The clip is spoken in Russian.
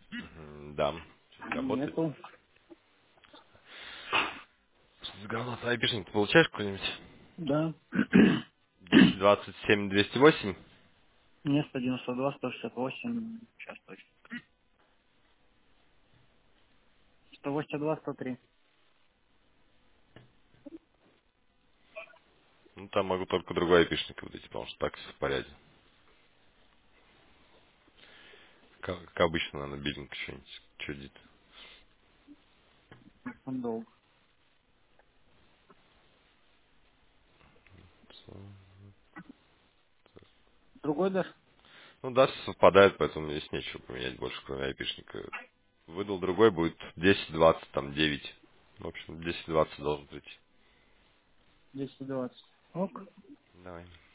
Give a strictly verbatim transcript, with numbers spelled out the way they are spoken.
М, Да. Что-то работает. Нету. Что-то говно. Айпишник ты получаешь какой-нибудь? Да. десять двадцать семь двести восемь. Место девяносто два, сто шестьдесят восемь. Сейчас точно. сто восемьдесят два, сто три. Ну, там могу только другой айпишник выдать, потому что так все в порядке. Как, как обычно, наверное, биллинг что-нибудь чудит. Он долг. Другой дашь? Ну да, совпадает, поэтому здесь нечего поменять больше, кроме айпишника. Выдал другой, будет десять двадцать, там девять. В общем, десять двадцать должен прийти. десять двадцать. Ок. Давай.